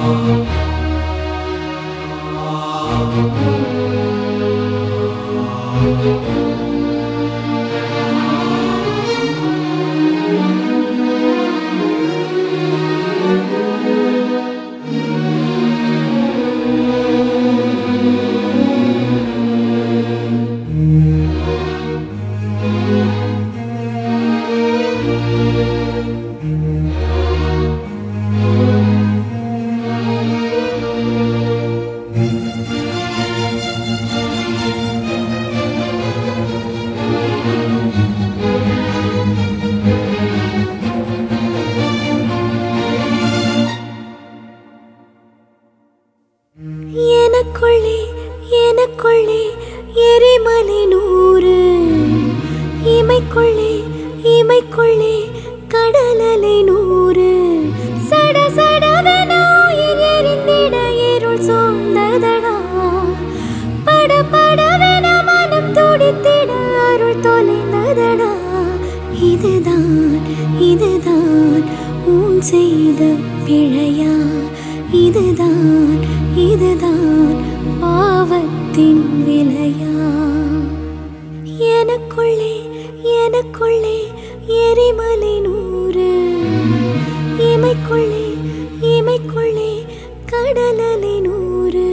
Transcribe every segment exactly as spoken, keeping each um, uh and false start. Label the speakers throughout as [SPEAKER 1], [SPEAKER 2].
[SPEAKER 1] எனக்குள்ளே எனக்குள்ளே எரிமலை நூறு, இமைக்குள்ளே இமைக்குள்ளே கடலலை நூறு. சட சடவென உயிர் எரிந்திட இருள் சூழ்ந்ததடா, பட படவென மனம் துடித்திட அருள் தொலைந்ததடா. இதுதான் இதுதான் உன் செய்த பிழையா, இதுதான் இதுதான் பாவத்தின் விலையா. எனக்குள்ளே எனக்குள்ளே எரிமலை நூறு, இமைக்குள்ளே இமைக்குள்ளே கடலலை நூறு.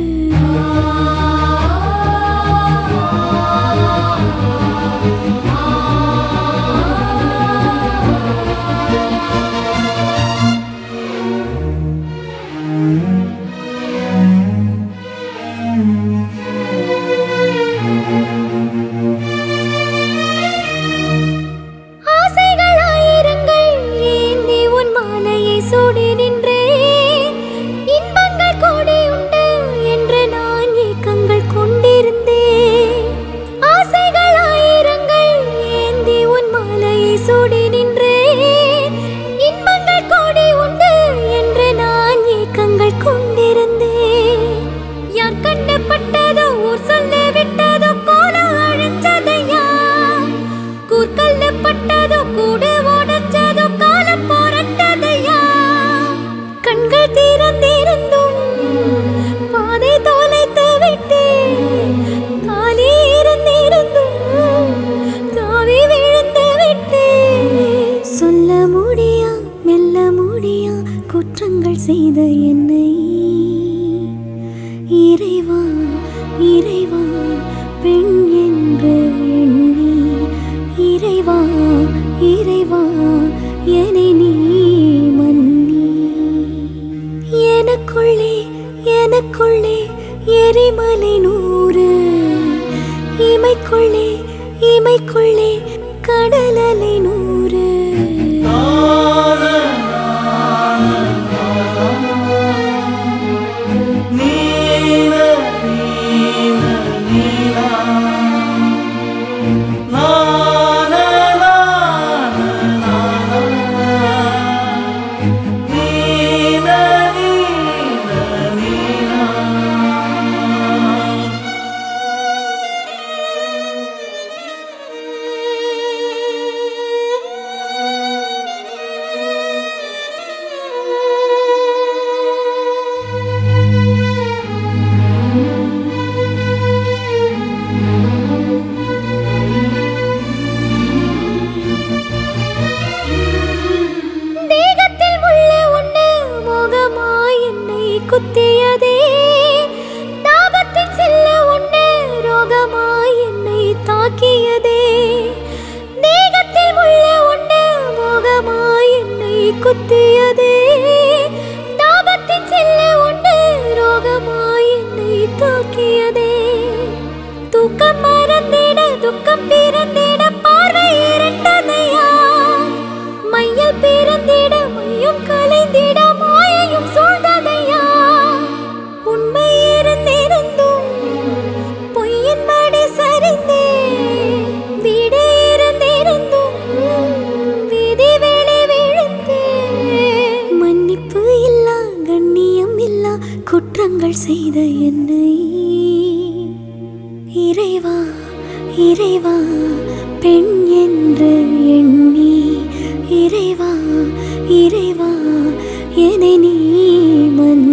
[SPEAKER 1] குற்றங்கள் செய்த என்னை இறைவா இறைவா பெண் என்று எண்ணி, இறைவா இறைவா என்னை நீ மன்னி. எனக்குள்ளே எனக்குள்ளே எரிமலை நூறு, இமைக்குள்ளே இமைக்குள்ளே கடலலை நூறு. குத்தியதே தாபத்தின் செல்ல ஒன்று ரோகமாய் என்னை தாக்கியதே. தேகத்தில் உள்ள ஒன்று மோகமாய் என்னை குத்தியதே. தாபத்தின் செல்ல ஒன்று ரோகமாய் என்னை தாக்கியதே. தூக்கம் மறந்திட துக்கம் பிறந்திட பார்வை இரண்டதையா, மையல் பிறந்திட மையும் கலைந்திட மாயையும் சூழ்ந்ததையா. உண்மை இருந்திருந்தும் பொய்யின் மடி சரிந்தே, வீடு இருந்திருந்தும் வீதி வேலை விழுந்தே. மன்னிப்பு இல்லா கண்ணியம் இல்லா குற்றங்கள் செய்த என்னை இறைவா இறைவா பெண் என்று எண்ணி, இறைவா இறைவா என்னை நீ மன்னி.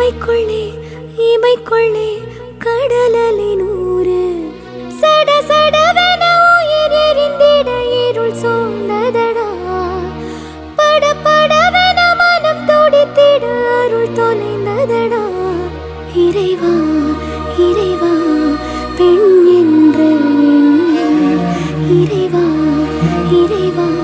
[SPEAKER 1] இமைக்குள்ளே இமைக்குள்ளே கடலலை நூறு சட சடவென உயிர் எரிந்திட இருள் சூழ்ந்ததடா பட படவென மனம் துடித்திட அருள் தொலைந்ததடா இறைவா இறைவா பெண் என்ற எண்ணி இறைவா இறைவா